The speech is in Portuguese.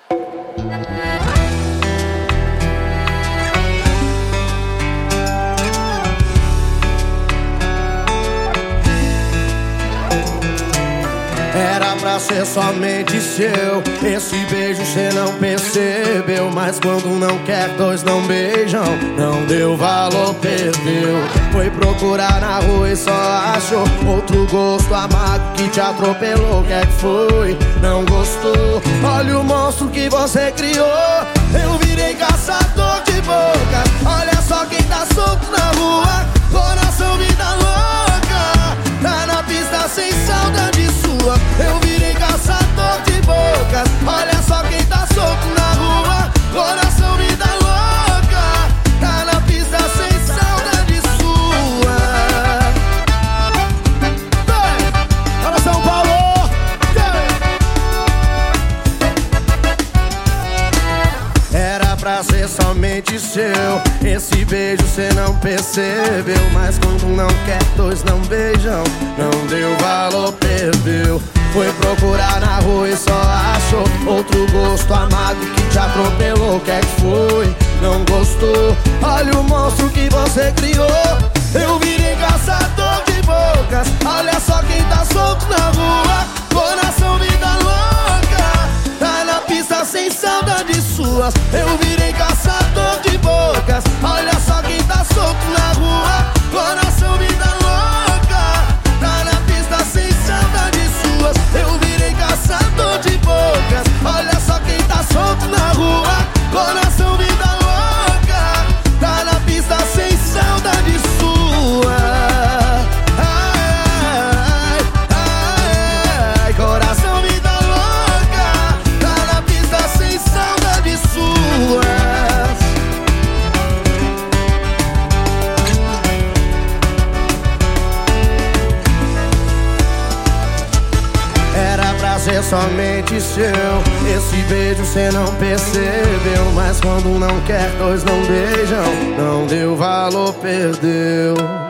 Era pra ser somente seu. Esse beijo cê não percebeu. Mas quando não quer, dois não beijam. Não deu valor, perdeu. Foi procurar na rua e só achou outro gosto amargo que te atropelou. Que foi? Não gostou? Olha o monstro que você criou. Eu virei caçador de boca. Olha só quem tá solto na rua. Coração vida louca. Tá na pista sem saudade sua. Eu virei caçador de bocas. Olha só quem tá solto na rua. Coração vida louca. Tá na pista sem saudade sua. Para São Paulo. Era pra ser somente seu. Esse beijo cê não percebeu. Mas quando não quer, dois não beijam. Não deu valor, perdeu. Foi procurar na rua e só achou outro gosto amargo que te atropelou. Que foi? Não gostou? Olha o monstro que você criou. Eu virei caçador de bocas. Olha só quem tá solto na rua. Coração vida louca. Tá na pista sem saudade suas. Eu virei caçador de bocas. Olha só quem tá solto na rua. Coração vida louca. Tá na pista sem saudade suas. Eu virei caçador de bocas. Olha só quem tá solto na rua. Coração vida louca. Tá na pista sem saudade sua. Ai, ai, ai. Coração vida louca. Tá na pista sem saudade sua. Era pra ser somente seu. Esse beijo cê não percebeu. Mas quando não quer, dois não beijam. Não deu valor, perdeu.